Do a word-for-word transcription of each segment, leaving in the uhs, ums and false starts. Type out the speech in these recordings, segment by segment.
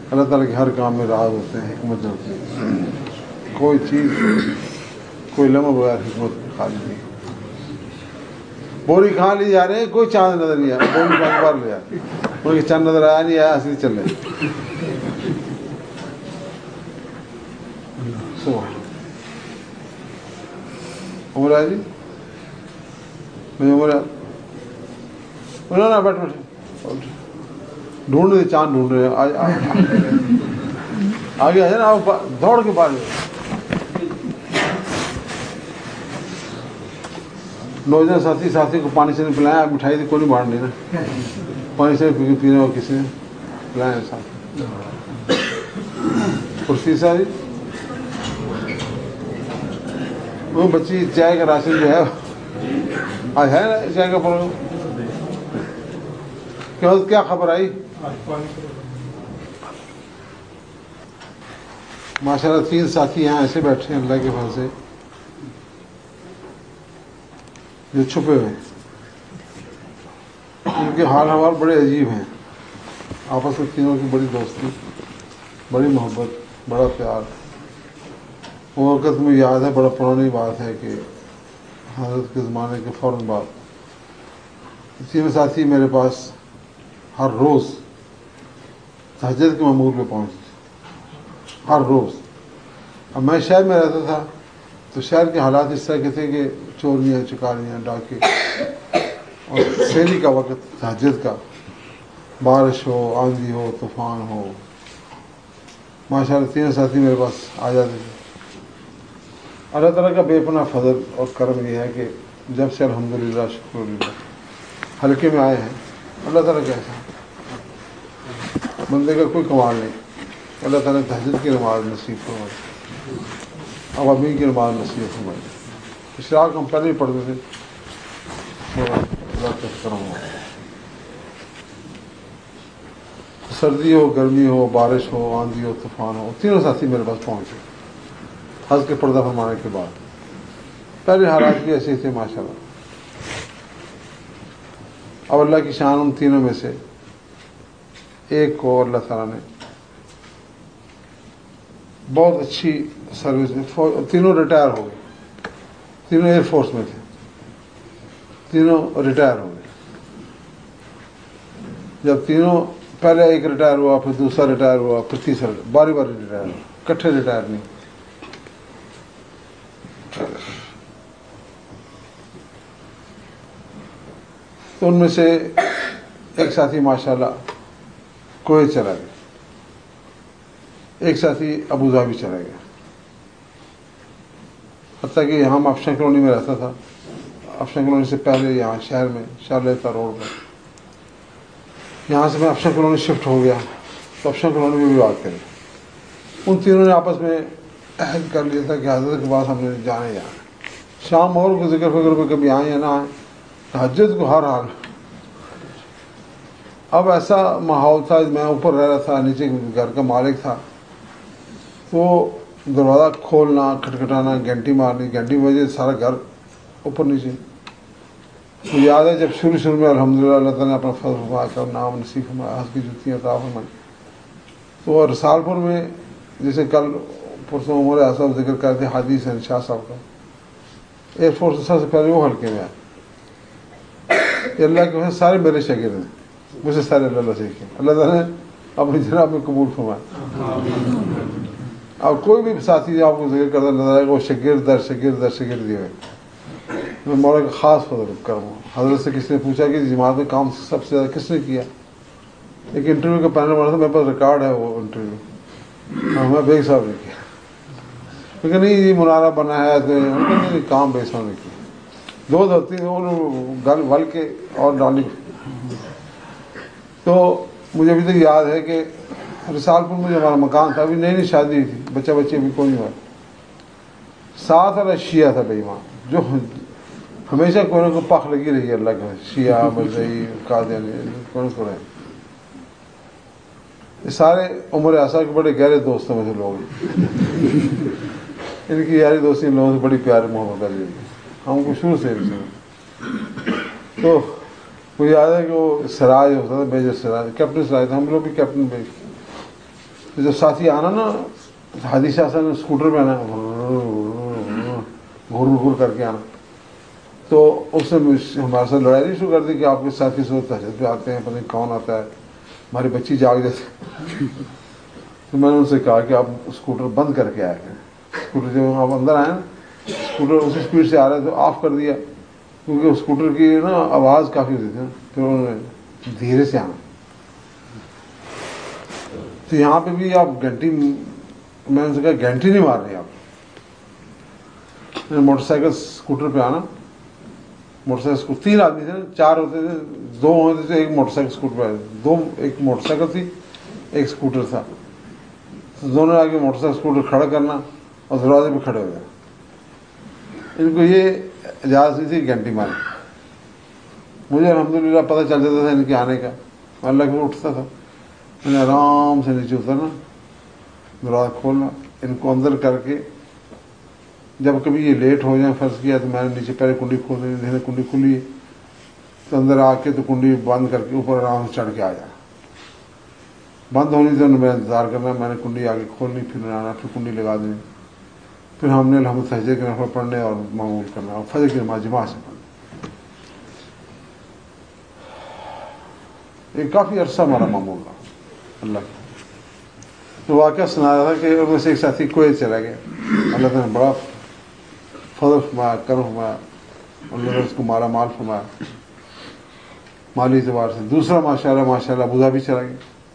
اللہ تعالیٰ کے ہر کام میں راز ہوتے ہیں، حکمت ہوتی ہے. کوئی چیز کوئی لمحہ بغیر حکمت خالی نہیں. بوری کہاں لی جا رہے ہیں؟ کوئی چاند نظر نہیں آیا، بوری کہاں بار لے آئے، ان کے چاند نظر آیا نہیں آیا، اصلی چل رہے. عمر آیا جی مجھے عمر آیا بیٹھ بیٹھ ڈھونڈ رہے چاند ڈھونڈ رہے آج آگے آ جائے نا آپ دوڑ کے بعد. نوجوان ساتھی ساتھی کو پانی سے نہیں پلایا، مٹھائی تو کوئی نہیں بانٹ لی نا، پانی سے پینے اور کسی نے پلایا ساتھ. پرسیسا جی وہ بچی چائے کا راشن جو ہے آج ہے نا چائے کا پروگرام کیا کیا خبر آئی؟ ماشاء اللہ تین ساتھی یہاں ایسے بیٹھے ہیں اللہ کے فضل سے جو چھپے ہوئے، ان کے حال حوال بڑے عجیب ہیں. آپس میں تینوں کی بڑی دوستی، بڑی محبت، بڑا پیار. وہ وقت مجھے یاد ہے، بڑا پرانی بات ہے کہ حضرت کے زمانے کے فوراً بعد تینوں ساتھی میرے پاس ہر روز تہجد کے معمول پہ پہنچتے، ہر روز. اب میں شہر میں رہتا تھا تو شہر کے حالات اس طرح کے تھے کہ چوریاں، چکاریاں، ڈاکے، اور سحری کا وقت تہجد کا، بارش ہو، آندھی ہو، طوفان ہو، ماشاء اللہ تینوں ساتھی میرے پاس آ جاتے تھے. اللہ تعالیٰ کا بے پناہ فضل اور کرم یہ ہے کہ جب سے الحمدللہ شکر للہ حلقے میں آئے ہیں، اللہ تعالیٰ کا احسان، بندے کا کوئی کمال نہیں. اللہ تعالیٰ نے تہجد کی نماز نصیب فرمائی، عوامین کی نماز نصیب فرمائی. اشراق ہم پہلے ہی پڑھتے تھے، اللہ کا کرم ہو. سردی ہو، گرمی ہو، بارش ہو، آندھی ہو، طوفان ہو، تینوں ساتھی میرے پاس پہنچے حج کے پردہ فرمانے کے بعد. پہلے حالات بھی ایسے تھے ماشاء اللہ. اب اللہ کی شان ان تینوں میں سے ایک کو اللہ تعالیٰ نے بہت اچھی سروس میں، تینوں ریٹائر ہو گئے، تینوں ایئر فورس میں تھے، تینوں ریٹائر ہو گئے. جب تینوں پہلے ایک ریٹائر ہوا، پھر دوسرا ریٹائر ہوا، پھر تیسرا، باری باری ریٹائر ہوا، کٹھے ریٹائر نہیں. تو ان میں سے ایک ساتھی ماشاءاللہ کویت چلا گیا، ایک ساتھی ابو ظہبی چلا گیا. حتیٰ کہ یہاں میں افشن کالونی میں رہتا تھا، افشن کالونی سے پہلے یہاں شہر میں شارلیتا روڈ میں، یہاں سے میں افشن کالونی شفٹ ہو گیا تو افشن کالونی میں بھی بات کریں. ان تینوں نے آپس میں عہد کر لیا تھا کہ حضرت کے پاس ہم نے جانے جانا. شام اور کو ذکر فکر پہ کبھی آئیں یا نہ آئیں، تہجد کو ہر حال. اب ایسا ماحول تھا، میں اوپر رہ رہا تھا، نیچے گھر کا مالک تھا، تو دروازہ کھولنا، کھٹکھٹانا، گھنٹی مارنی، گھنٹی بجے سارا گھر اوپر نیچے. مجھے یاد ہے جب شروع شروع میں الحمدللہ اللہ تعالیٰ نے اپنا فضل فرمایا کر نام نصیب فرمایا، ہنس کی جتیاں عطا فرمائی. تو رسال پور میں جیسے کل پرسوں عمر صاحب ذکر کرتے حدیث ہیں شاہ صاحب کا، ایئر فورس سب سے پہلے وہ حلقے میں آئے. اللہ کے وجہ سارے میرے شاگرد ہیں، مجھ سے سارے اللہ اللہ سیکھے. اللہ تعالیٰ نے اپنی جناب میں قبول فرمایا. اور کوئی بھی ساتھی آپ کو ذکر کرتا نظر آئے گا وہ شاگرد در شاگرد در شاگرد ہوئے. میں مولا کا خاص فضل کروں. حضرت سے کسی نے پوچھا کہ جماعت میں کام سب سے زیادہ کس نے کیا؟ ایک انٹرویو کا پینل بنا تھا، میرے پاس ریکارڈ ہے وہ انٹرویو، میں بیگ صاحب نے کیا. لیکن نہیں یہ منارہ بنا ہے تو نہیں، کام بیگ صاحب نے کیا. دو دھرتی گل ول کے اور ڈالی. تو مجھے ابھی تک یاد ہے کہ رسال پور میں جو ہمارا مکان تھا، ابھی نئی نئی شادی ہوئی تھی، بچہ بچے ابھی کوئی نہیں ہوا. ساتھ والا شیعہ تھا بھائی وہاں، جو ہمیشہ کوئی نہ کوئی پخ لگی رہی ہے اللہ کا، شیعہ مرزائی قادیانی کون کو رہے. یہ سارے عمر ایسا کے بڑے گہرے دوستوں میں سے لوگ ہیں. ان کی یاری دوستی ان لوگوں سے بڑی پیار محبت کر لی ہم کو شروع سے. تو مجھے یاد ہے کہ وہ سراج ہوتا تھا، میجر سراج، کیپٹن سراج تھا، ہم لوگ بھی کیپٹن میجر. تو جب ساتھی آنا نا حادی شاہ صاحب نے اسکوٹر پہ آنا گھر گھر کر کے آنا، تو اس نے ہمارے ساتھ لڑائی نہیں شروع کر دی کہ آپ کے ساتھی سے تہجد پہ آتے ہیں، پتہ نہیں کون آتا ہے، ہماری بچی جاگ جاتی۔ تو میں نے ان سے کہا کہ آپ اسکوٹر بند کر کے آئے ہیں، اسکوٹر جب آپ اندر آئے نا اسکوٹر اسی اسپیڈ سے آ رہا ہے تو آف کر دیا، کیونکہ اسکوٹر کی نا آواز کافی ہوتی تھی نا، پھر انہوں نے دھیرے سے آنا۔ تو یہاں پہ بھی آپ گھنٹی، میں نے ان سے کہا گھنٹی نہیں مار رہے آپ، موٹر سائیکل اسکوٹر پہ آنا، موٹر سائیکل تین آدمی تھے، چار ہوتے تھے، دو ہوتے تھے، ایک موٹر سائیکل اسکوٹر پہ، دو ایک موٹر سائیکل تھی ایک اسکوٹر تھا، تو دونوں آگے موٹر سائیکل اسکوٹر کھڑا کرنا اور دروازے پہ کھڑے ہو گئے۔ ان کو یہ اجازت نہیں تھی گھنٹی مارے، مجھے الحمدللہ پتہ چل جاتا تھا ان کے آنے کا، اللہ کے اٹھتا تھا، میں نے آرام سے نیچے اترنا، دروازہ کھولنا، ان کو اندر کر کے، جب کبھی یہ لیٹ ہو جائیں فرض کیا تو میں نے نیچے پہلے کنڈی کھول دینی، دیکھنے کنڈی کھلی ہے تو اندر آ کے تو کنڈی بند کر کے اوپر آرام سے چڑھ کے آ جانا، بند ہونی تو میں انتظار کرنا، میں نے کنڈی آگے کھولنی، پھر آنا، پھر کنڈی لگا دینی، پھر ہم نے الحمد فجر کے نفل پڑھنے اور معمول کرنا، اور فجر کی نماز جماعت سے پڑھنا۔ ایک کافی عرصہ ہمارا معمول رہا اللہ کا۔ تو واقعہ سنا رہا تھا کہ ان سے ایک ساتھی کویت چلا گیا، اللہ تعالیٰ نے بڑا فضل فرمایا، کرم فرمایا، اللہ نے اس کو مالا مال فرمایا مالی اعتبار سے۔ دوسرا ماشاء اللہ ماشاء اللہ ابو ظہبی چلا گیا۔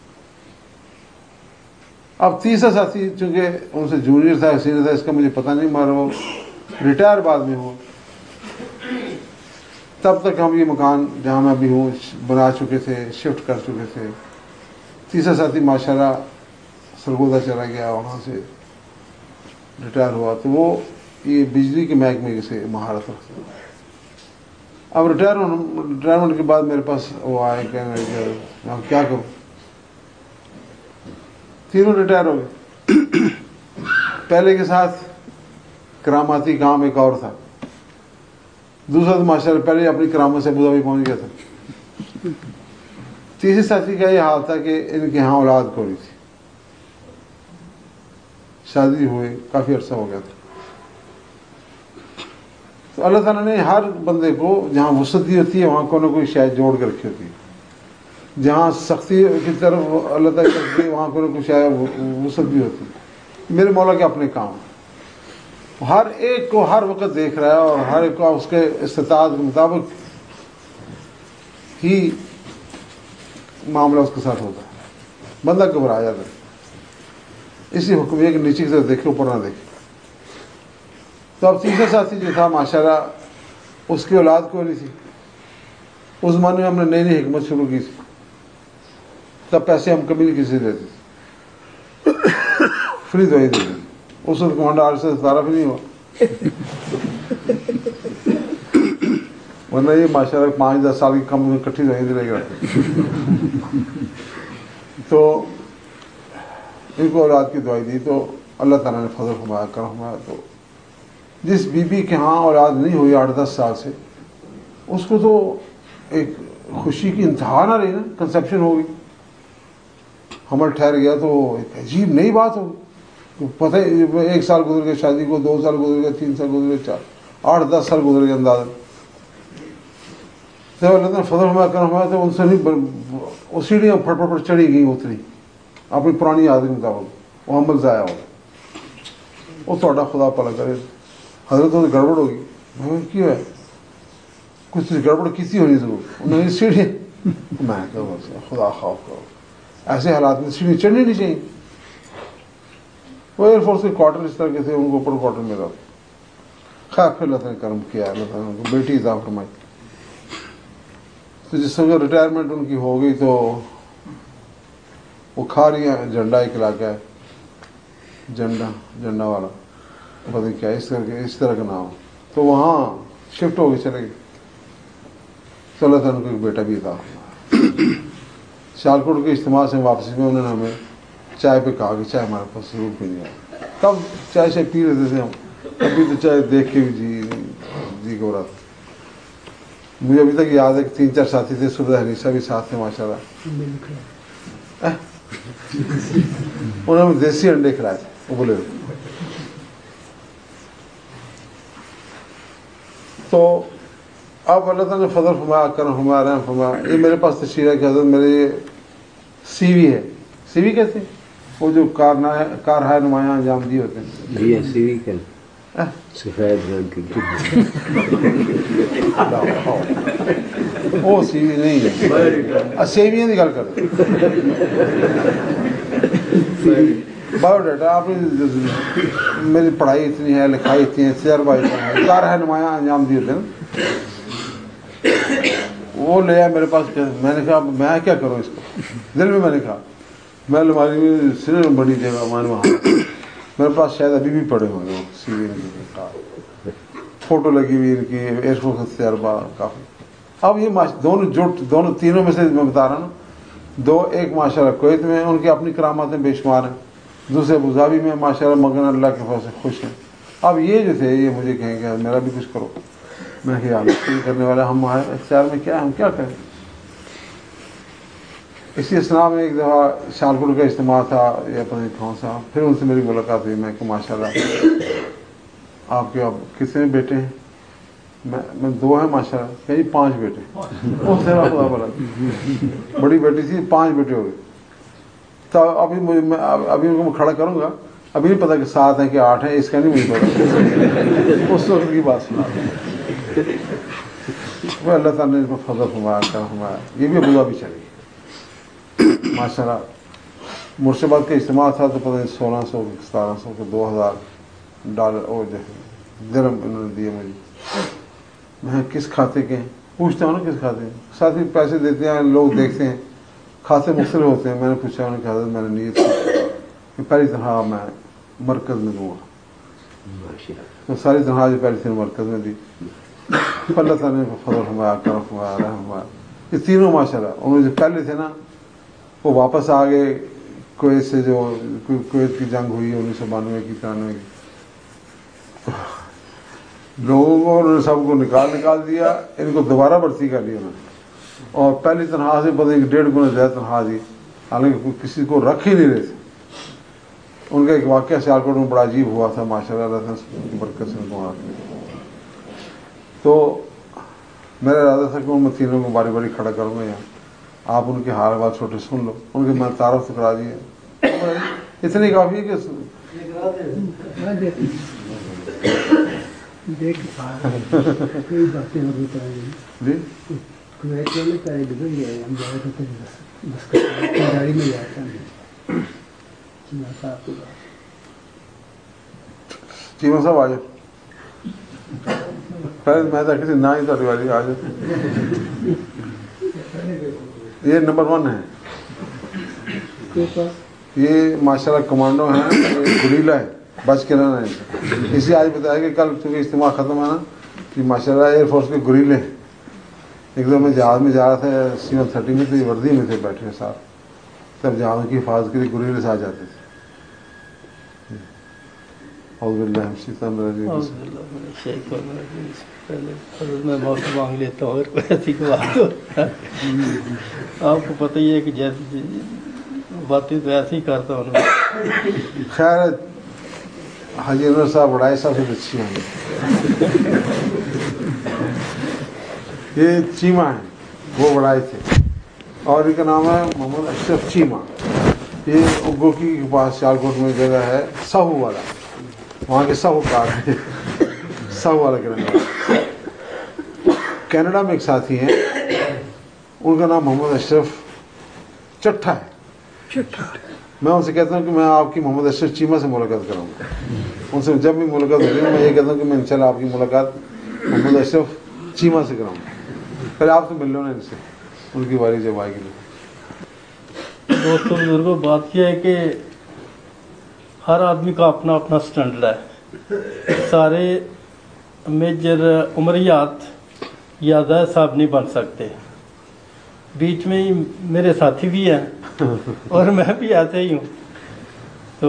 اب تیسرا ساتھی چونکہ ان سے جونیئر تھا سینئر تھا اس کا مجھے پتہ نہیں، مگر وہ ریٹائر بعد میں ہوا، تب تک ہم یہ مکان جہاں میں بھی ہوں بنا چکے تھے، شفٹ کر چکے تھے۔ تیسرا ساتھی ماشاءاللہ سرگودا چلا گیا، وہاں سے ریٹائر ہوا، تو وہ یہ بجلی کے محکمے سے مہارت رکھتا۔ اب ریٹائر ریٹائرمنٹ کے بعد میرے پاس وہ آئے کہنے لگے میں کیا کروں، تینوں ریٹائر ہو گئے۔ پہلے کے ساتھ کراماتی کام ایک اور تھا، دوسرا تو ماشاء اللہ پہلے اپنی کرامت سے ابو ظہبی پہنچ گیا تھا۔ تیسرے ساتھی کا یہ حال تھا کہ ان کے ہاں اولاد کوئی تھی، شادی ہوئے کافی عرصہ ہو گیا تھا۔ تو اللہ تعالیٰ نے ہر بندے کو جہاں وسعت دی ہوتی ہے وہاں کوئی نہ کوئی شاید جوڑ کے رکھی ہوتی ہے، جہاں سختی کی طرف اللہ تعالیٰ کرتی ہے وہاں کوئی نہ کوئی شاید وسعت بھی ہوتی ہے۔ میرے مولا کے اپنے کام، ہر ایک کو ہر وقت دیکھ رہا ہے اور ہر ایک کو اس کے استطاعت کے مطابق ہی معاملہ اس کے ساتھ ہوتا ہے، بندہ گھبرا جاتا ہے، اسی حکم یہ کہ نیچے کی طرف دیکھے اوپر نہ دیکھے۔ تو اب تیسرا ساتھی جو تھا ماشاءاللہ اس کی اولاد کو نہیں تھی، اس زمانے میں ہم نے نئی نئی حکمت شروع کی تھی، تب پیسے ہم کبھی نہیں کسی سے لیتے تھے، فری دوائی دیتے تھے، اس وقت کمانڈر آج سے ستارہ بھی نہیں ہوا، ورنہ یہ ماشاءاللہ پانچ دس سال کی کم میں کٹھی دوائی دے گا۔ تو ان کو اولاد کی دوائی دی تو اللہ تعالیٰ نے فضل فرمایا کرم فرمایا، تو جس بی بی کے ہاں اولاد نہیں ہوئی آٹھ دس سال سے اس کو تو ایک خوشی کی انتہا نہ رہی نا، کنسیپشن ہو گئی، حمل ٹھہر گیا، تو ایک عجیب نئی بات ہوگی، پتہ ایک سال گزر گیا شادی کو، دو سال گزر گیا، تین سال گزر گیا، چار آٹھ دس سال گزر گیا اندازہ۔ تو اللہ نے فضل فرمایا کرم فرمایا، تو ان سے نہیں وہ سیڑھیاں پھٹ پھٹ پھٹ چڑھی گئی اتری اپنی پرانی عادت کے مطابق، وہ عمل ضائع ہو وہ تھوڑا خدا پلا کرے حضرت تو گڑبڑ ہوگی، میں کیوں ہے کچھ گڑبڑ کسی ہونی ضرور، انہوں نے سیڑھی میں کہا خدا خوف کرو، ایسے حالات میں سیڑھی چڑھنی نہیں چاہیے۔ وہ ایئر فورس کے کوارٹر اس طرح کے تھے، ان کو اوپر کوارٹر میں رہا، خیر پھر اللہ تعالیٰ نے کرم کیا، اللہ تعالیٰ نے بیٹی عطا فرمائی۔ تو جس وقت ریٹائرمنٹ ان کی ہو گئی تو وہ کھا رہی ہیں، جھنڈا ایک علاقہ ہے جھنڈا جھنڈا والا پتہ نہیں کیا اس طرح کے اس طرح کا نام، تو وہاں شفٹ ہو کے چلے گئے، تو اللہ تعالیٰ کو ایک بیٹا بھی تھا۔ سیالکوٹ کے اجتماع سے واپسی میں انہوں نے ہمیں چائے پہ کہا کہ چائے ہمارے پاس ضرور پینی ہے، تب چائے شائے پی لیتے تھے ہم، ابھی تو چائے دیکھ کے بھی جی جی کو رہا تھا۔ مجھے ابھی تک یاد ہے کہ تین چار ساتھی تھے، صبح حنیسہ بھی ساتھ تھے ماشاء اللہ، انہوں نے دیسی انڈے کھلائے تھے ابلے ہوئے. تو اب اللہ تعالیٰ نے فضل فرمایا، کرم فرمایا، رحم فرمایا. یہ میرے پاس تشریح ہے کہ حضرت میرے یہ سی وی ہے. سی وی کہتے ہیں وہ جو کارہائے نمایاں انجام دیے ہوتے ہیں. جی سی وی کہتے ہیں سفید رنگ کی. وہ سی وی نہیں ہے، سیویاں کی گل کرتے بایو ڈیٹا. آپ میری پڑھائی اتنی ہے، لکھائی اتنی ہے، تجربہ اتنا ہے، کارہائے نمایاں انجام دیے ہوتے ہیں. وہ لے آیا میرے پاس. میں نے کہا میں کیا کروں اس کو. دل میں میں نے کہا میں الماری میں سرے میں بڑی جگہ مان وہاں میرے پاس شاید ابھی بھی پڑے ہوئے ہیں سی وی کی فوٹو لگی ہوئی ان کی، ایئر فورس کا تجربہ کافی. اب یہ دونوں جو دونوں تینوں میں سے میں بتا رہا ہوں، دو ایک ماشاء اللہ کویت میں ان کی اپنی کراماتیں بے شمار ہیں، دوسرے ابوظہبی میں ماشاء اللہ مگن اللہ کے فضل سے خوش ہیں. اب یہ جو تھے یہ مجھے کہیں کہ میرا بھی کچھ کرو. میں کہ یہ کرنے والا ہم اختیار میں کیا ہم کیا کریں. اسی اسنا میں ایک دفعہ شالپور کا اجتماع تھا یا پتہ نہیں کون سا، پھر ان سے میری ملاقات ہوئی. میں کہ ماشاء اللہ آپ کے اب کتنے بیٹے ہیں؟ میں میں دو ہیں ماشاء اللہ. کہ جی پانچ بیٹے. وہ خدا بولا بڑی بیٹی تھی، پانچ بیٹے ہو گئے. تو ابھی مجھے میں ابھی ان کو میں کھڑا کروں گا، ابھی نہیں پتا کہ سات ہیں کہ آٹھ ہیں، اس کا نہیں مجھے پتا. اس وقت کی بات سنا وہ اللہ تعالیٰ نے اس کو فضل فرمایا، کرم فرمایا. یہ بھی ابو ظہبی چلی ماشاء اللہ. مرشد آباد کا اجتماع تھا تو پتہ نہیں سولہ سو ستارہ سو کے دو ہزار ڈالر اور جو ہے درہم انہوں نے دیے مجھے. میں کس کھاتے کے ہیں پوچھتا ہوں نا کس کھاتے ہیں. ساتھ ہی پیسے دیتے ہیں لوگ دیکھتے ہیں کھاتے مختلف ہوتے ہیں. میں نے پوچھا انہوں نے کہا میں نے نیت کہ پہلی تنخواہ میں مرکز میں دوں گا. تو ساری تنخواہ جو پہلی تھی مرکز میں دی. اللہ تعالیٰ نے فضل فرمایا، کرم فرمایا، رحم فرمایا. یہ تینوں ماشاء اللہ انہوں نے جو پہلے تھے نا وہ واپس آ گئے کویت سے، جو کویت کی جنگ ہوئی انیس سو بانوے کی ترانوے کی. لوگوں کو انہوں نے سب کو نکال نکال دیا، ان کو دوبارہ بھرتی کر لی انہوں نے. اور پہلی تنخواہ سے پتہ نہیں ڈیڑھ گنا زیادہ تنخواہ دی، حالانکہ کسی کو رکھ ہی نہیں رہے تھے. ان کا ایک واقعہ سیالکوٹ میں بڑا عجیب ہوا تھا ماشاء اللہ، اللہ کی برکت سے ان کو وہاں. تو میرا ارادہ تھا کہ ان میں تینوں کو باری باری کھڑا کروں گا یہاں، آپ ان کے حال بات چھوٹے سن لو. ان کے میں تعارف تو کرا دیے، اتنی کافی ہے کہ جی چیمہ صاحب آ جاؤ. پہلے میں تھا کسی نہ ہی تھوڑی والی آ جاؤ. یہ نمبر ون ہے، یہ ماشاء اللہ کمانڈو ہیں، گریلا ہے، بچ کے رہنا ہے. اسی آج بتایا کہ کل چونکہ اجتماع ختم ہے نا کہ ماشاء اللہ ایئر فورس کے گریلے ہیں. ایک دم میں جہاز میں جا رہا تھا سی ون تھرٹی میں، تو یہ وردی میں تھے بیٹھے ساتھ، تب جہازوں کی حفاظت کے لیے گریلے سے آ جاتے تھے. اعوذ باللہ من الشیطان الرجیم. پہلے میں معافی مانگ لیتا ہوں اگر کوئی ایسی بات ہو. آپ کو پتہ ہی ہے کہ جیسی باتیں تو ایسی ہی کرتا ہوں. خیر حاجی انور صاحب بڑائی صاحب سے اچھی ہیں. یہ چیمہ ہیں، وہ بڑائی تھے، اور ان کا نام ہے محمد اشرف چیمہ. یہ اگو کی پاس سیالکوٹ میں جگہ ہے سہو والا، وہاں کے سہو کار ہیں، سہو والا کینیڈا. کینیڈا میں ایک ساتھی ہیں، ان کا نام محمد اشرف چٹھا ہے. میں ان سے کہتا ہوں کہ میں آپ کی محمد اشرف چیمہ سے ملاقات کراؤں گا. ان سے جب بھی ملاقات ہوتی ہے میں یہ کہتا ہوں کہ میں انشاءاللہ آپ کی ملاقات محمد اشرف چیمہ سے کراؤں گا. پہلے آپ سے مل لو نا ان سے، ان کی باری جب آئے گی. دوستوں بزرگوں، بات یہ ہے کہ ہر آدمی کا اپنا اپنا سٹینڈرڈ ہے. سارے میجر عمریات یا زید صاحب نہیں بن سکتے. بیچ میں ہی میرے ساتھی بھی ہیں اور میں بھی ایسے ہی ہوں. تو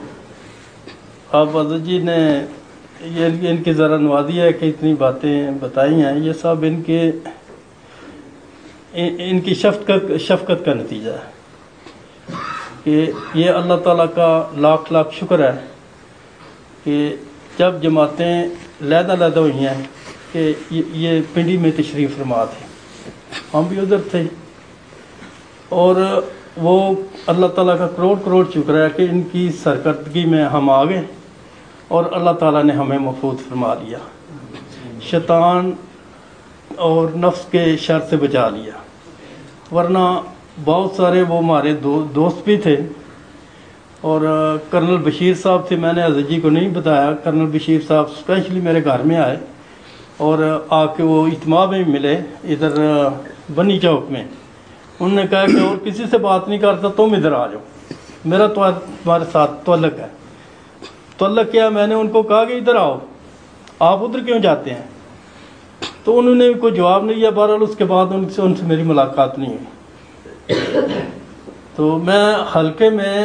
اب حضرت جی نے یہ ان کی ذرا نوازی ہے کہ اتنی باتیں بتائی ہیں، یہ سب ان کے ان کی شفقت شفقت کا نتیجہ ہے. کہ یہ اللہ تعالیٰ کا لاکھ لاکھ شکر ہے کہ جب جماعتیں علیحدہ علیحدہ ہوئی ہیں کہ یہ پنڈی میں تشریف فرما تھے، ہم بھی ادھر تھے، اور وہ اللہ تعالیٰ کا کروڑ کروڑ شکر ہے کہ ان کی سرکردگی میں ہم آ گئے اور اللہ تعالیٰ نے ہمیں محفوظ فرما لیا، شیطان اور نفس کے شر سے بچا لیا، ورنہ بہت سارے وہ ہمارے دو دوست بھی تھے، اور کرنل بشیر صاحب تھے، میں نے حضرت جی کو نہیں بتایا، کرنل بشیر صاحب اسپیشلی میرے گھر میں آئے اور آ کے وہ اجتماع میں ملے ادھر بنی چوک میں، انہوں نے کہا کہ اور کسی سے بات نہیں کرتا تم ادھر آ جاؤ، میرا تو تمہارے ساتھ تعلق ہے۔ تعلق کیا؟ میں نے ان کو کہا کہ ادھر آؤ، آپ ادھر کیوں جاتے ہیں؟ تو انہوں نے کوئی جواب نہیں دیا، بہرحال اس کے بعد ان سے ان سے میری ملاقات نہیں ہوئی۔ تو میں حلقے میں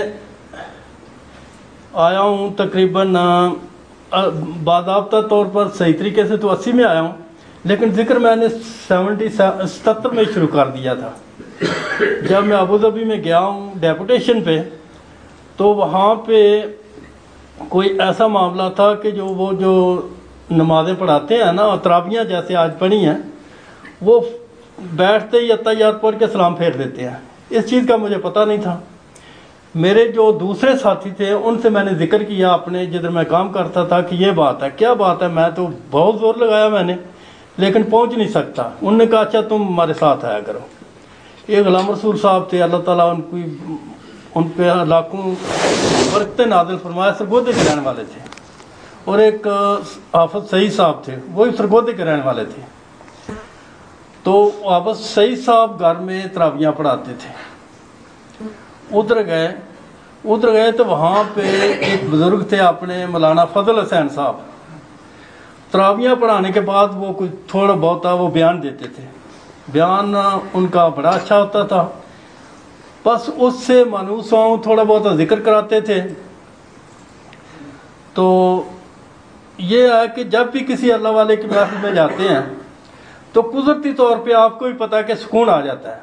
آیا ہوں تقریباً باضابطہ طور پر صحیح طریقے سے تو اسی میں آیا ہوں، لیکن ذکر میں نے سیونٹی ستر میں شروع کر دیا تھا۔ جب میں ابوظہبی میں گیا ہوں ڈیپوٹیشن پہ، تو وہاں پہ کوئی ایسا معاملہ تھا کہ جو وہ جو نمازیں پڑھاتے ہیں نا، تراویحیں جیسے آج پڑھی ہیں، وہ بیٹھتے ہی اتحیات پڑھ کے سلام پھیر دیتے ہیں۔ اس چیز کا مجھے پتہ نہیں تھا۔ میرے جو دوسرے ساتھی تھے ان سے میں نے ذکر کیا اپنے جدھر میں کام کرتا تھا کہ یہ بات ہے، کیا بات ہے؟ میں تو بہت زور لگایا میں نے، لیکن پہنچ نہیں سکتا۔ انہوں نے کہا اچھا تم ہمارے ساتھ آیا کرو۔ یہ غلام رسول صاحب تھے، اللہ تعالیٰ ان کی ان پہ لاکھوں برکتیں نازل فرمائے، سرگودے کے رہنے والے تھے، اور ایک حافظ سعید صاحب تھے، وہ بھی سرگودے کے رہنے والے تھے۔ تو حافظ سعید صاحب گھر میں تراویحیں پڑھاتے تھے۔ ادھر گئے ادھر گئے تو وہاں پہ ایک بزرگ تھے اپنے مولانا فضل حسین صاحب، تراویحیں پڑھانے کے بعد وہ کوئی تھوڑا بہت وہ بیان دیتے تھے، بیان ان کا بڑا اچھا ہوتا تھا، بس اس سے مانوس ہوں، تھوڑا بہت ذکر کراتے تھے۔ تو یہ ہے کہ جب بھی کسی اللہ والے کی محفل میں جاتے ہیں تو قدرتی طور پہ آپ کو بھی پتہ ہے کہ سکون آ جاتا ہے۔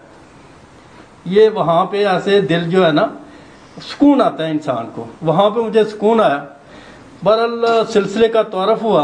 یہ وہاں پہ ایسے دل جو ہے نا سکون آتا ہے انسان کو، وہاں پہ مجھے سکون آیا۔ بہرحال سلسلے کا تعارف ہوا،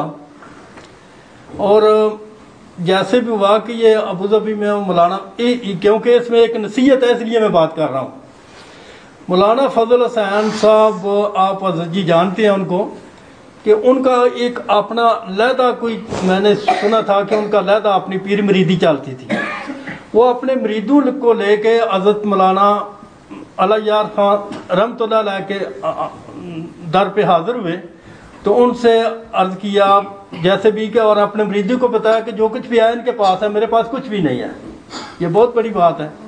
اور جیسے بھی ہوا کہ یہ ابوظہبی میں مولانا، کیونکہ اس میں ایک نصیحت ہے اس لیے میں بات کر رہا ہوں۔ مولانا فضل حسین صاحب، آپ حضرت جی جانتے ہیں ان کو، کہ ان کا ایک اپنا علیحدہ کوئی، میں نے سنا تھا کہ ان کا علیحدہ اپنی پیر مریدی چلتی تھی۔ وہ اپنے مریدوں کو لے کے حضرت مولانا علی یار خان رحمۃ اللہ علیہ کے در پہ حاضر ہوئے، تو ان سے عرض کیا جیسے بھی کہ، اور اپنے مریدوں کو بتایا کہ جو کچھ بھی ہے ان کے پاس ہے، میرے پاس کچھ بھی نہیں ہے۔ یہ بہت بڑی بات ہے۔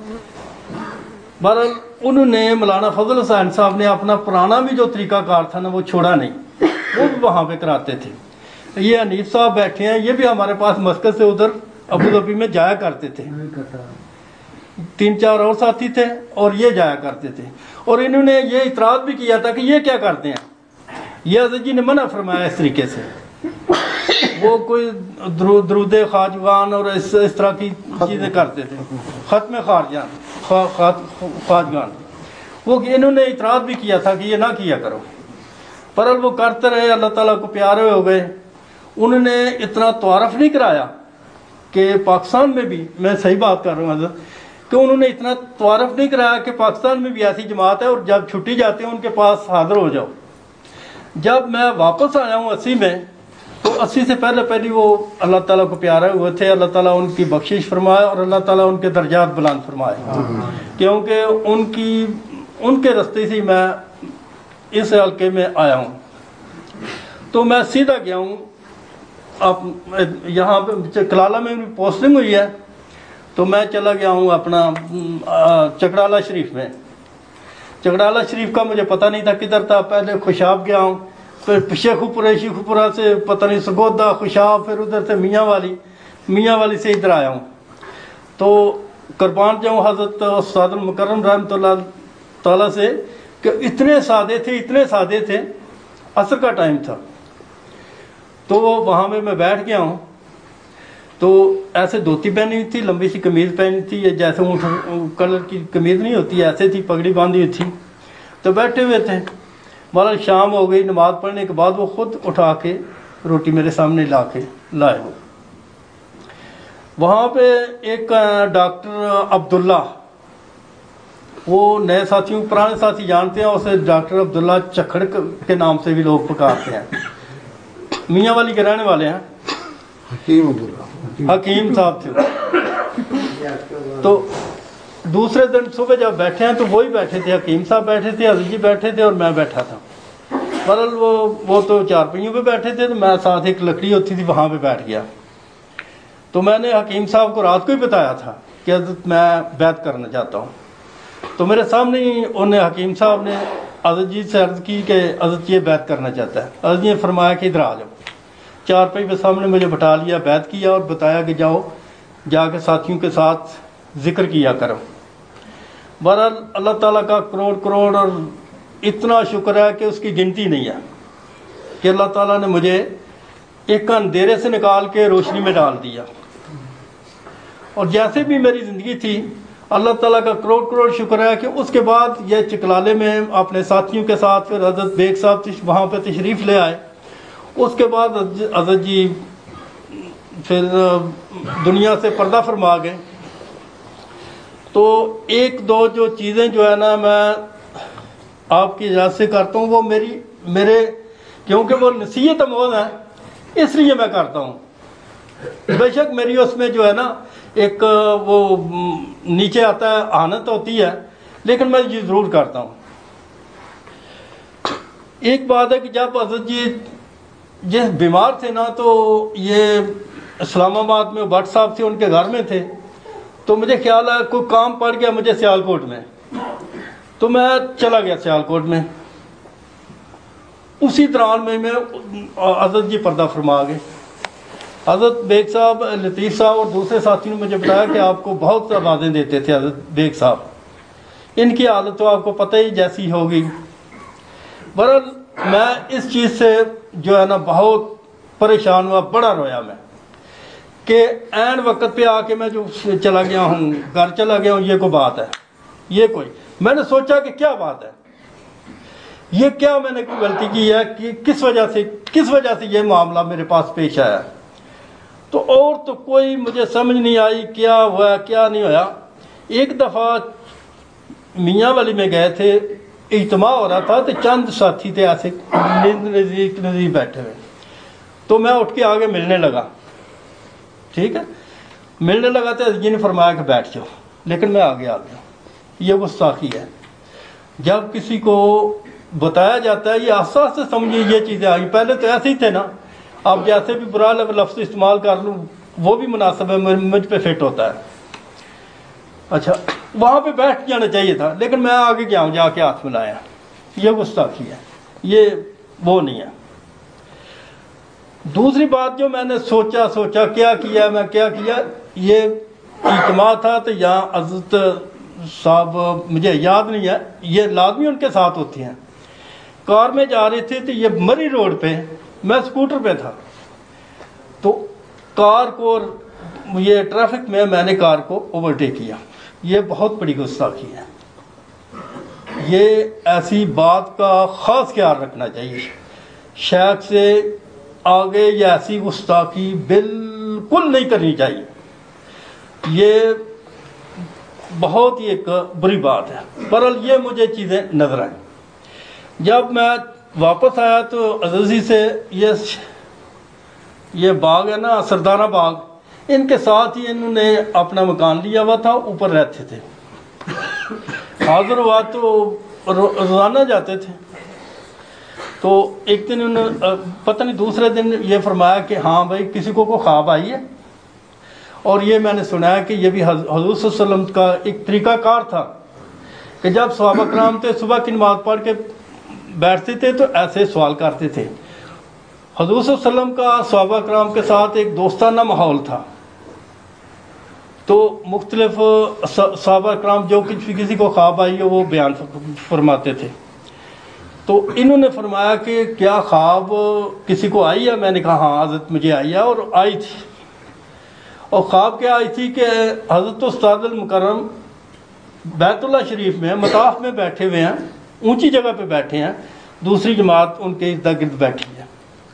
بہرحال انہوں نے، مولانا فضل حسین صاحب نے اپنا پرانا بھی جو طریقہ کار تھا نا وہ چھوڑا نہیں، وہ بھی وہاں پہ کراتے تھے۔ یہ حنیف صاحب بیٹھے ہیں، یہ بھی ہمارے پاس مسکت سے ادھر ابوظہبی میں جایا کرتے تھے، تین چار اور ساتھی تھے اور یہ جایا کرتے تھے، اور انہوں نے یہ اعتراض بھی کیا تھا کہ یہ کیا کرتے ہیں۔ یہ حضرت جی نے منع فرمایا اس طریقے سے، وہ کوئی درود خواجگان اور اس اس طرح کی چیزیں کرتے تھے، ختم خارجان خواجگان، وہ انہوں نے اعتراض بھی کیا تھا کہ یہ نہ کیا کرو، پر وہ کرتے رہے، اللہ تعالیٰ کو پیارے ہو گئے۔ انہوں نے اتنا تعارف نہیں کرایا کہ پاکستان میں بھی، میں صحیح بات کر رہا ہوں حضرت، کہ انہوں نے اتنا تعارف نہیں کرایا کہ پاکستان میں بھی ایسی جماعت ہے، اور جب چھٹی جاتے ہیں ان کے پاس حاضر ہو جاؤ۔ جب میں واپس آیا ہوں اسی میں، تو اسی سے پہلے پہلی وہ اللہ تعالیٰ کو پیارے ہوئے تھے، اللہ تعالیٰ ان کی بخشش فرمائے اور اللہ تعالیٰ ان کے درجات بلند فرمائے، کیونکہ ان کی ان کے راستے سے میں اس حلقے میں آیا ہوں۔ تو میں سیدھا گیا ہوں، اب یہاں پہ کلالہ میں پوسٹنگ ہوئی ہے، تو میں چلا گیا ہوں اپنا چکڑالہ شریف میں۔ چکڑالہ شریف کا مجھے پتہ نہیں تھا کدھر تھا، پہلے خوشاب گیا ہوں، پھر شیخو پورے شیخو پورہ سے پتہ نہیں سگودا خوشاب، پھر ادھر سے میاں والی، میاں والی سے ادھر آیا ہوں۔ تو قربان جاؤں حضرت استاد المکرم رحمۃ اللہ تعالیٰ سے کہ اتنے سادے تھے، اتنے سادے تھے، عصر کا ٹائم تھا، تو وہاں میں میں بیٹھ گیا ہوں، تو ایسے دھوتی پہنی ہوئی تھی، لمبی سی قمیض پہنی تھی، جیسے اونٹ کلر کی قمیض نہیں ہوتی ایسے تھی، پگڑی باندھی ہوئی تھی، تو بیٹھے ہوئے تھے. بہرحال شام ہو گئی, نماز پڑھنے کے بعد وہ خود اٹھا کے روٹی میرے سامنے لا کے لائے. وہ وہاں پہ ایک ڈاکٹر عبداللہ, وہ نئے ساتھیوں پرانے ساتھی جانتے ہیں اسے, ڈاکٹر عبداللہ چکھڑ کے نام سے بھی لوگ پکارتے ہیں, میاں والی کے رہنے والے ہیں. حکیم عبداللہ حکیم صاحب تھے. تو دوسرے دن صبح جب بیٹھے ہیں تو وہی بیٹھے تھے, حکیم صاحب بیٹھے تھے, حضرت جی بیٹھے تھے اور میں بیٹھا تھا. بہرحال وہ وہ تو چار پہیوں پہ بیٹھے تھے, تو میں ساتھ ایک لکڑی ہوتی تھی وہاں پہ بیٹھ گیا. تو میں نے حکیم صاحب کو رات کو ہی بتایا تھا کہ حضرت میں بیعت کرنا چاہتا ہوں. تو میرے سامنے ہی انہیں حکیم صاحب نے حضرت جی سے عرض کی کہ حضرت جی بیعت کرنا چاہتا ہے. حضرت جی نے فرمایا کہ ادھر آ جاؤ. چار پہی پہ سامنے مجھے بٹھا لیا, بیعت کیا اور بتایا کہ جاؤ جا کے ساتھیوں کے ساتھ ذکر کیا کرو. بہرحال اللہ تعالیٰ کا کروڑ کروڑ اور اتنا شکر ہے کہ اس کی گنتی نہیں ہے کہ اللہ تعالیٰ نے مجھے ایک اندھیرے سے نکال کے روشنی میں ڈال دیا. اور جیسے بھی میری زندگی تھی, اللہ تعالیٰ کا کروڑ کروڑ شکر ہے کہ اس کے بعد یہ چکلالے میں اپنے ساتھیوں کے ساتھ پھر حضرت بیگ صاحب وہاں پہ تشریف لے آئے. اس کے بعد حضرت جی پھر دنیا سے پردہ فرما گئے. تو ایک دو جو چیزیں جو ہے نا میں آپ کی اجازت سے کرتا ہوں, وہ میری میرے کیونکہ وہ نصیحت اموز ہے اس لیے میں کرتا ہوں. بے شک میری اس میں جو ہے نا ایک وہ نیچے آتا ہے, آنت ہوتی ہے, لیکن میں یہ ضرور کرتا ہوں. ایک بات ہے کہ جب حضرت جی یہ بیمار تھے نا, تو یہ اسلام آباد میں بٹ صاحب تھے, ان کے گھر میں تھے. تو مجھے خیال ہے کوئی کام پڑ گیا مجھے سیال کوٹ میں, تو میں چلا گیا سیال کوٹ میں. اسی دوران میں میں حضرت جی پردہ فرما گئے. حضرت بیگ صاحب, لطیف صاحب اور دوسرے ساتھیوں نے مجھے بتایا کہ آپ کو بہت آوازیں دیتے تھے حضرت بیگ صاحب. ان کی عادت تو آپ کو پتہ ہی جیسی ہوگی. بہرحال میں اس چیز سے جو ہے نا بہت پریشان ہوا, بڑا رویا میں کہ عین وقت پہ آ کے میں جو چلا گیا ہوں, گھر چلا گیا ہوں, یہ کوئی بات ہے؟ یہ کوئی میں نے سوچا کہ کیا بات ہے, یہ کیا میں نے کوئی غلطی کی ہے کہ کس وجہ سے کس وجہ سے یہ معاملہ میرے پاس پیش آیا. تو اور تو کوئی مجھے سمجھ نہیں آئی کیا ہوا کیا نہیں ہوا. ایک دفعہ میاں والی میں گئے تھے, اجتماع ہو رہا تھا, تو چند ساتھی تھے ایسے نزدیک نزدیک بیٹھے ہوئے. تو میں اٹھ کے آگے ملنے لگا, ٹھیک ہے, ملنے لگا تو جی نے فرمایا کہ بیٹھ جاؤ, لیکن میں آگے آ گیا. یہ گستاخی ہے. جب کسی کو بتایا جاتا ہے, یہ احساس سے سمجھیے یہ چیزیں آ گئی. پہلے تو ایسے ہی تھے نا, آپ جیسے بھی برا لفظ استعمال کر لوں وہ بھی مناسب ہے, مجھ پہ فٹ ہوتا ہے. اچھا, وہاں پہ بیٹھ جانا چاہیے تھا, لیکن میں آگے گیا ہوں, جا کے ہاتھ ملایا. یہ گستاخی ہے, یہ وہ نہیں ہے. دوسری بات جو میں نے سوچا سوچا کیا کیا میں کیا کیا یہ اجتماع تھا, تو یہاں حضرت صاحب مجھے یاد نہیں ہے, یہ لازمی ان کے ساتھ ہوتی ہیں. کار میں جا رہے تھے, تو یہ مری روڈ پہ, میں سکوٹر پہ تھا, تو کار کو یہ ٹریفک میں میں نے کار کو اوورٹیک کیا. یہ بہت بڑی گستاخی ہے. یہ ایسی بات کا خاص خیال رکھنا چاہیے. شیخ سے آگے یہ ایسی گستاخی بالکل نہیں کرنی چاہیے. یہ بہت ہی ایک بری بات ہے. بہرحال یہ مجھے چیزیں نظر آئیں. جب میں واپس آیا تو عزیزی سے یہ یہ باغ ہے نا, سردارہ باغ, ان کے ساتھ ہی انہوں نے اپنا مکان لیا ہوا تھا, اوپر رہتے تھے. حاضر ہوا تو روزانہ جاتے تھے. تو ایک دن انہوں نے پتہ نہیں دوسرے دن یہ فرمایا کہ ہاں بھائی کسی کو کوئی خواب آئی ہے, اور یہ میں نے سنا ہے کہ یہ بھی حضور صلی اللہ علیہ وسلم کا ایک طریقہ کار تھا کہ جب صحابہ کرام تھے صبح کی نماز پڑھ کے بیٹھتے تھے تو ایسے سوال کرتے تھے. حضور صلی اللہ علیہ وسلم کا صحابہ کرام کے ساتھ ایک دوستانہ ماحول تھا, تو مختلف صحابہ کرام جو کچھ کسی کو خواب آئی ہو وہ بیان فرماتے تھے. تو انہوں نے فرمایا کہ کیا خواب کسی کو آئی ہے؟ میں نے کہا ہاں حضرت مجھے آئی ہے, اور آئی تھی. اور خواب کیا آئی تھی کہ حضرت استاد المکرم بیت اللہ شریف میں مطاف میں بیٹھے ہوئے ہیں, اونچی جگہ پہ بیٹھے ہیں، دوسری جماعت ان کے ارد گرد بیٹھی ہے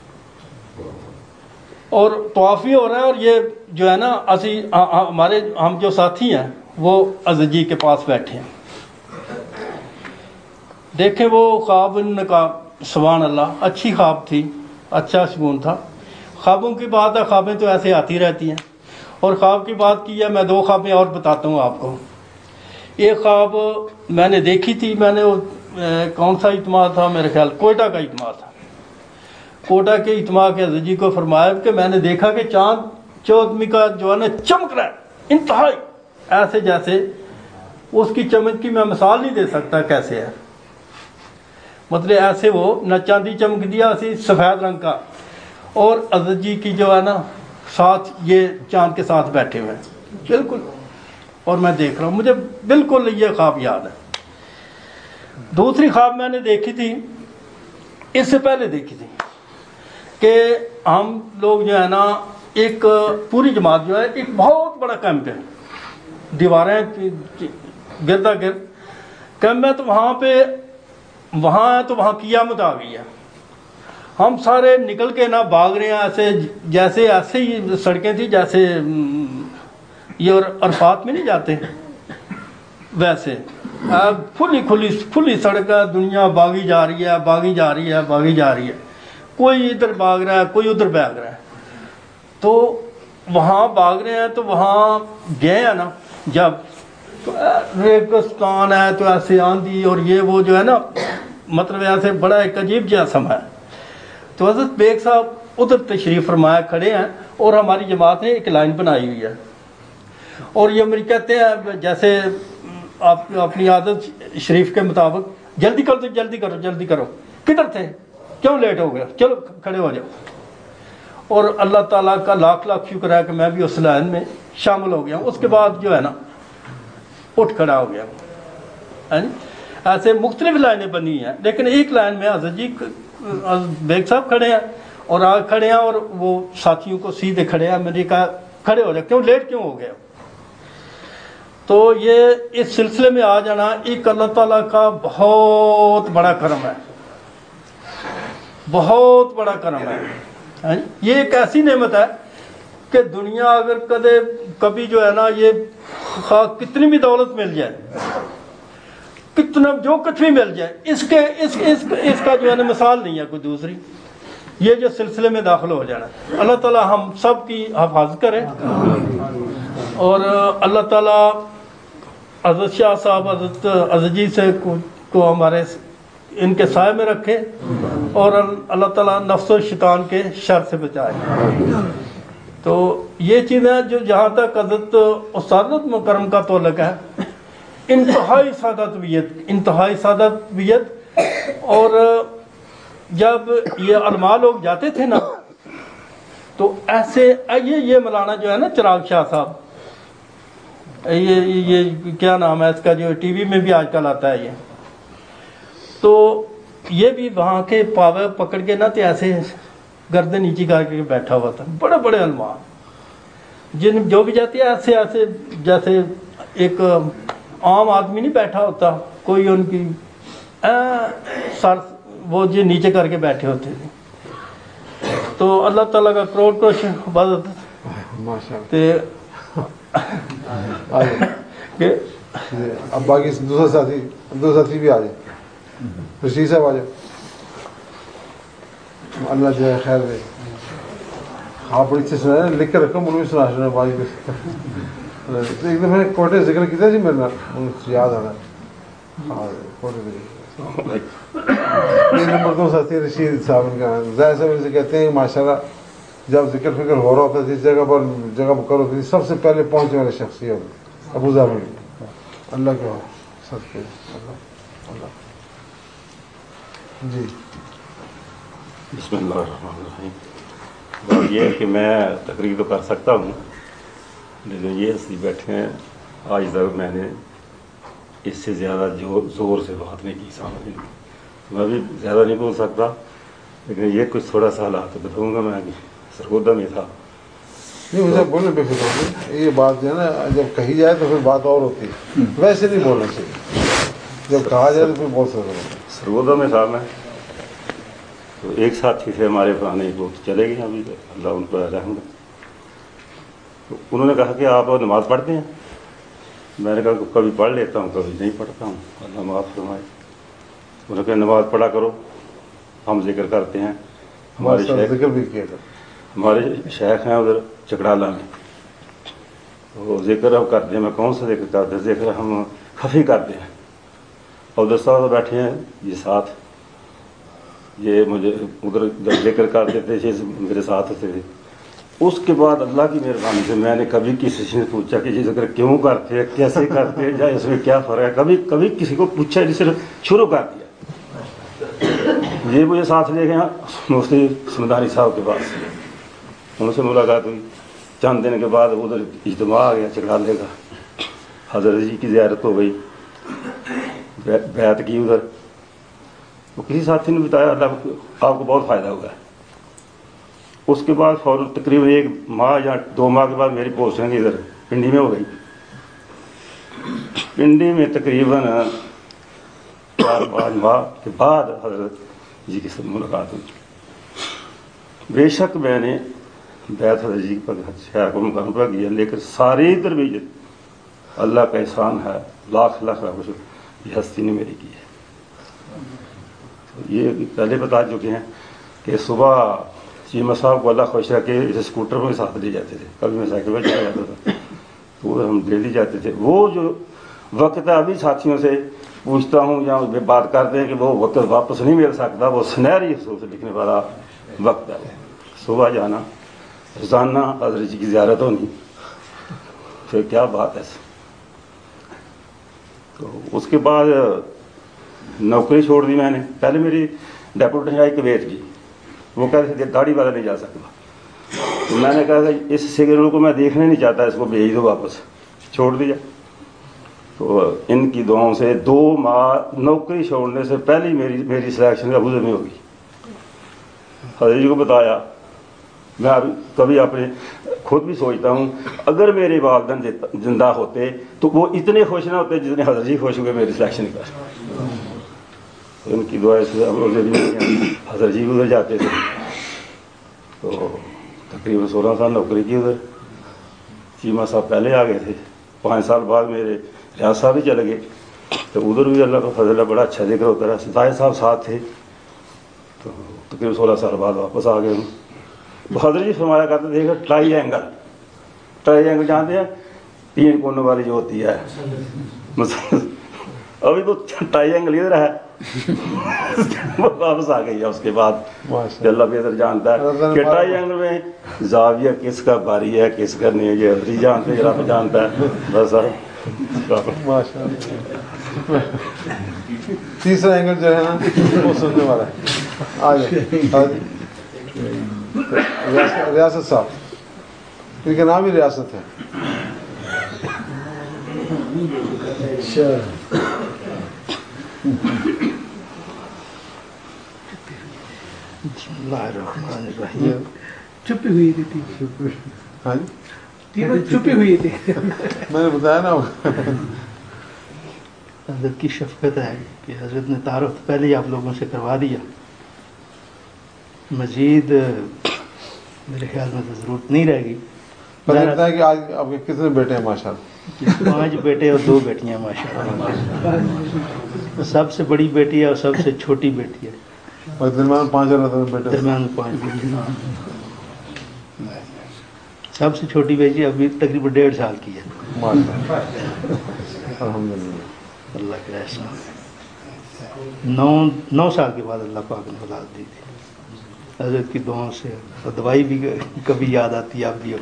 اور طواف ہو رہا ہے، اور یہ جو ہے نا اسی ہمارے ہم جو ساتھی ہیں وہ ازجی کے پاس بیٹھے ہیں۔ دیکھیں وہ خواب انہوں نے کہا سبحان اللہ، اچھی خواب تھی، اچھا شگون تھا۔ خوابوں کی بات ہے، خوابیں تو ایسے آتی رہتی ہیں، اور خواب کی بات کی ہے، میں دو خوابیں اور بتاتا ہوں آپ کو۔ ایک خواب میں نے دیکھی تھی، میں نے وہ کون سا اجتماع تھا، میرے خیال کوئٹہ کا اجتماع تھا، کوئٹہ کے اجتماع کے ازجی کو فرمایا کہ میں نے دیکھا کہ چاند چودھویں کا جو ہے نا چمک رہا ہے انتہائی، ایسے جیسے اس کی چمک کی میں مثال نہیں دے سکتا کیسے ہے، مطلب ایسے وہ نہ چاندی چمک دیا اسی سفید رنگ کا، اور ازجی کی جو ہے نا ساتھ یہ چاند کے ساتھ بیٹھے ہوئے ہیں بالکل، اور میں دیکھ رہا ہوں، مجھے بالکل یہ خواب یاد ہے۔ دوسری خواب میں نے دیکھی تھی، اس سے پہلے دیکھی تھی، کہ ہم لوگ جو ہے نا ایک پوری جماعت جو ہے ایک بہت بڑا کیمپ ہے، دیواریں گردا گرد کیمپ ہے، تو وہاں پہ وہاں ہے تو وہاں قیامت آ گئی ہے، ہم سارے نکل کے نہ بھاگ رہے ہیں ایسے جیسے ایسے ہی سڑکیں تھیں جیسے یہ عرفات میں نہیں جاتے ویسے، کھلی کھلی کھلی سڑک ہے، دنیا بھاگی جا رہی ہے بھاگی جا رہی ہے بھاگی جا رہی ہے، کوئی ادھر بھاگ رہا ہے کوئی ادھر بھاگ رہا ہے، تو وہاں بھاگ رہے ہیں، تو وہاں گئے ہیں نا جب تو ریگستان ہے، تو ایسے آندھی اور یہ وہ جو ہے نا مطلب ایسے بڑا ایک عجیب جسم ہے، تو حضرت بیگ صاحب ادھر تشریف فرمایا کھڑے ہیں، اور ہماری جماعت نے ایک لائن بنائی ہوئی ہے، اور یہ میری کہتے ہیں جیسے آپ اپنی عادت شریف کے مطابق جلدی کرو تو جلدی کرو جلدی کرو، کدھر تھے کیوں لیٹ ہو گیا، چلو کھڑے ہو جاؤ، اور اللہ تعالیٰ کا لاکھ لاکھ شکر ہے کہ میں بھی اس لائن میں شامل ہو گیا ہوں، اس کے بعد جو ہے نا اٹھ کھڑا ہو گیا، ایسے مختلف لائنیں بنی ہیں، لیکن ایک لائن میں حضرت جی بیگ صاحب کھڑے ہیں اور آگ کھڑے ہیں، اور وہ ساتھیوں کو سیدھے کھڑے ہیں، میں نے کہا کھڑے ہو جائے، کیوں لیٹ کیوں ہو گیا؟ تو یہ اس سلسلے میں آ جانا ایک اللہ تعالیٰ کا بہت بڑا کرم ہے، بہت بڑا کرم ہے، یہ ایک ایسی نعمت ہے کہ دنیا اگر کدے کبھی جو ہے نا یہ کتنی بھی دولت مل جائے، کتنا جو کچھ بھی مل جائے، اس کے اس اس اس کا جو ہے نا مثال نہیں ہے کوئی دوسری، یہ جو سلسلے میں داخل ہو جانا، اللہ تعالیٰ ہم سب کی حفاظت کرے، اور اللہ تعالیٰ حضرت شاہ صاحب حضرت ازجی سے کو ہمارے ان کے سائے میں رکھے، اور اللہ تعالیٰ نفس و شیطان کے شر سے بچائے۔ تو یہ چیزیں جو جہاں تک حضرت استاد مکرم کا تعلق ہے، انتہائی سادہ طبیعت انتہائی سادہ طبیعت، اور جب یہ علماء لوگ جاتے تھے نا تو ایسے یہ یہ مولانا جو ہے نا چراغ شاہ صاحب، یہ یہ کیا نام ہے اس کا جو ٹی وی میں بھی آج کل آتا ہے، یہ تو یہ بھی وہاں کے پاوے پکڑ کے نہ تو ایسے گردن نیچی کر کے بیٹھا ہوا تھا، بڑے بڑے علماء جن جو بھی جاتی ہے ایسے ایسے جیسے ایک عام آدمی نہیں بیٹھا ہوتا، کوئی ان کی سر وہ جو نیچے کر کے بیٹھے ہوتے تھے، تو اللہ تعالیٰ کا کروڑ کروڑ عبادت تے اب باقی دوسرا ساتھی دوسرا ساتھی بھی آ جائے، رشید صاحب آ جائے، اللہ جو ہے خیر دے، آپ بڑی اچھے سنا لکھ کے رکھو، مجھے بھی سنا سنا بھائی کو، ایک دفعہ کوٹے ذکر کیا جی میرے نال یاد آ رہا ہے، ہاں کوٹے تین نمبر دو ساتھی رشید صاحب کا ظاہر صاحب سے کہتے ہیں ماشاء اللہ جب ذکر فکر ہو رہا ہوتا جس جگہ پر جگہ مقرر ہوتی تھی سب سے پہلے پہنچنے والے شخصیت ابو ظاہر، اللہ کے سب کے اللہ اللہ جی۔ بسم اللہ الرحمن الرحیم۔ بات یہ ہے کہ میں تقریر تو کر سکتا ہوں، لیکن یہ اصلی بیٹھے ہیں آج تک میں نے اس سے زیادہ جو زور سے بات نہیں کی سامنے، میں بھی زیادہ نہیں بول سکتا، لیکن یہ کچھ تھوڑا سا حالات بتاؤں گا۔ میں سرگودا میں تھا، نہیں مجھے بولنے بے فکر ہوگی، یہ بات جو ہے نا جب کہی جائے تو پھر بات اور ہوتی ہے، ویسے نہیں بولنا چاہیے، جب کہا جائے تو پھر بہت سارے سرگودا میں تھا میں، تو ایک ساتھی تھے ہمارے پرانے، وہ چلے گئے ابھی، اللہ ان پر رحم کرے۔ تو انہوں نے کہا کہ آپ نماز پڑھتے ہیں؟ میں نے کہا کہ کبھی پڑھ لیتا ہوں کبھی نہیں پڑھتا ہوں، اللہ معاف فرمائے۔ انہوں نے کہا نماز پڑھا کرو، ہم ذکر کرتے ہیں، ہمارے شیخ ذکر بھی کیا تھا، ہمارے شیخ ہیں ادھر چکڑالہ میں، تو ذکر ہم کرتے ہیں۔ میں کون سا ذکر کرتے ہیں؟ ذکر ہم خفی کرتے ہیں، اور ادھر صاحب بیٹھے ہیں یہ ساتھ، یہ مجھے ادھر جب ذکر کرتے تھے یہ میرے ساتھ ہوتے تھے۔ اس کے بعد اللہ کی مہربانی سے میں نے کبھی کسی سے پوچھا کہ یہ ذکر کیوں کرتے ہیں، کیسے کرتے ہیں، یا اس میں کیا فرق ہے، کبھی کبھی کسی کو پوچھا نہیں، صرف شروع کر دیا۔ یہ مجھے ساتھ لے گئے مفتی سمدانی صاحب کے پاس، ان سے ملاقات ہوئی۔ چند دن کے بعد ادھر اجتماع آ گیا چکڑالے کا، حضرت جی کی زیارت ہو گئی، بیعت کی ادھر۔ تو کسی ساتھی نے بتایا اللہ آپ کو بہت فائدہ ہوا ہے۔ اس کے بعد فوراً تقریباً ایک ماہ یا دو ماہ کے بعد میری پوسٹنگ ادھر پنڈی میں ہو گئی۔ پنڈی میں تقریباً چار پانچ ماہ کے بعد حضرت جی کی سے ملاقات ہوئی۔ بے شک میں نے بیعت حضرت جی پر شہر کو مقام پر کیا، لیکن ساری تربیت اللہ کا احسان ہے، لاکھ لاکھ لاکھ یہ ہستی نے میری کی ہے۔ یہ پہلے بتا چکے ہیں کہ صبح چیمہ صاحب کو اللہ خوش رکھے اسے اسکوٹر میں ساتھ لے جاتے تھے، کبھی میں سائیکل پہ چلا جاتا تھا تو ہم لے لی جاتے تھے۔ وہ جو وقت ہے ابھی ساتھیوں سے پوچھتا ہوں یا بات کرتے ہیں کہ وہ وقت واپس نہیں مل سکتا، وہ سنہری حصول سے لکھنے والا وقت ہے۔ صبح جانا، روزانہ حضرت جی کی زیارت ہونی، پھر کیا بات ہے۔ تو اس کے بعد نوکری چھوڑ دی میں نے۔ پہلے میری ڈیپوٹیشن آئی کویت کی، وہ کہتے تھے گاڑی والا نہیں جا سکتا، تو میں نے کہا کہ اس سگنل کو میں دیکھنا نہیں چاہتا، اس کو بھیج دو واپس، چھوڑ دیا۔ تو ان کی دعاؤں سے دو ماہ نوکری چھوڑنے سے پہلے میری میری سلیکشن ابوظہبی میں ہوگی۔ حضرت جی کو بتایا، میں ابھی کبھی اپنے خود بھی سوچتا ہوں اگر میرے والدین زندہ ہوتے تو وہ اتنے خوش نہ ہوتے جتنے حضرت جی خوش ہوئے میری سلیکشن کا۔ ان کی دعا سے حضرت جی ادھر جاتے تھے، تو تقریباً سولہ سال نوکری کی ادھر۔ چیمہ صاحب پہلے آ گئے تھے، پانچ سال بعد میرے ریاض صاحب بھی چلے گئے، تو ادھر بھی اللہ کا فضل ہے، بڑا اچھا ذکر ہوتا رہا۔ ستائے صاحب ساتھ تھے، تو تقریباً سولہ سال بعد واپس آ گئے ہوں۔ حضرت جی فرمایا کرتے تھے کہ ٹرائی اینگل، ٹرائی اینگل جانتے ہیں، تین کونوں والی جو ہوتی ہے، ابھی تو ٹرائی اینگل ادھر ہے، وہ واپس آ گئی ہے اس کے بعد۔ اللہ بہتر جانتا ہے کہ ٹرائی اینگل میں زاویہ کس کا باری ہے کس کا نہیں ہے، یہ حضرت جانتے ہیں، رب جانتا ہے بس۔ تیسرا اینگل جو ہے نا وہ سننے والا ہے۔ آج ریاست صاحب، ان کا نام ہی ریاست ہے۔ چھپی ہوئی تھی، ہاں جی تینوں چھپی ہوئی تھی۔ میں نے بتایا نا، حضرت کی شفقت ہے کہ حضرت نے تعارف پہلے ہی آپ لوگوں سے کروا دیا، مزید میرے خیال میں تو ضرورت نہیں رہے گی۔ پتہ بتایا کہ آج آپ کے کتنے بیٹے ہیں ماشاء اللہ؟ پانچ بیٹے اور دو بیٹیاں ماشاء اللہ۔ سب سے بڑی بیٹی ہے اور سب سے چھوٹی بیٹی ہے، اور درمیان پانچ بیٹے، درمیان میں پانچ بیٹی۔ سب سے چھوٹی بیٹی ابھی تقریباً ڈیڑھ سال کی ہے۔ الحمدللہ اللہ کا احسان۔ نو نو سال کے بعد اللہ پاک نے اولاد دی تھی حضرت کی دعاؤں سے، اور دوائی بھی کبھی یاد آتی ہے آپ بھی۔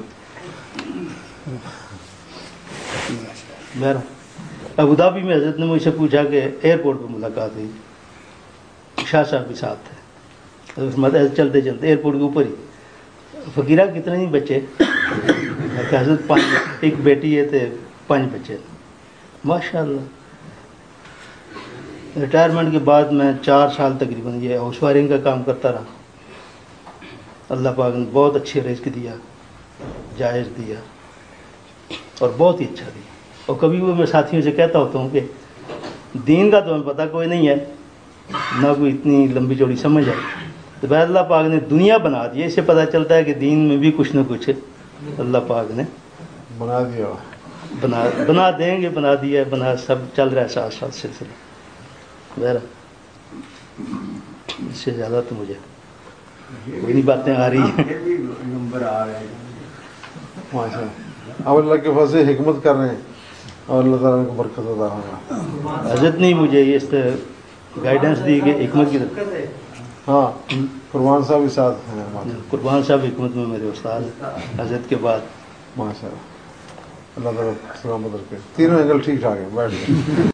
ابوظہبی میں حضرت نے مجھ سے پوچھا کہ ایئرپورٹ پہ ملاقات ہوئی، شاہ صاحب بھی ساتھ تھے، حضرت چلتے چلتے ایئرپورٹ کے اوپر ہی، فقیرہ کتنے نہیں بچے؟ حضرت پانچ، ایک بیٹی ہے تھے، پانچ بچے ماشاء اللہ۔ ریٹائرمنٹ کے بعد میں چار سال تقریباً یہ ہاؤس وائرنگ کا کام کرتا رہا۔ اللہ پاک نے بہت اچھے رزق دیا، جائز دیا، اور بہت ہی اچھا دیا۔ اور کبھی وہ میں ساتھیوں سے کہتا ہوتا ہوں کہ دین کا تو ہمیں پتہ کوئی نہیں ہے، نہ کوئی اتنی لمبی چوڑی سمجھ ہے، تو بہر اللہ پاک نے دنیا بنا دی ہے، اس سے پتہ چلتا ہے کہ دین میں بھی کچھ نہ کچھ اللہ پاک نے بنا دیا بنا بنا دیں گے، بنا دیا ہے، بنا سب چل رہا ہے ساتھ ساتھ سلسلہ۔ بہر اس سے زیادہ تو مجھے کوئی نہیں باتیں آ رہی ہیں۔ نمبر آ رہے ہیں۔ ماشاء اللہ، اب اللہ کے فضل سے حکمت کر رہے ہیں اور اللہ تعالیٰ کو برکت عطا ہوگا۔ حضرت نے مجھے اس گائیڈنس دی کہ حکمت کی طرف، ہاں قربان صاحب بھی ساتھ ہیں ہمارے۔ قربان صاحب حکمت میں میرے استاد ہیں، حضرت کے بعد۔ ماشاء اللہ، اللہ تعالیٰ سلامت رکھے، تینوں اینگل ٹھیک ٹھاک ہیں، بیٹھ گئے۔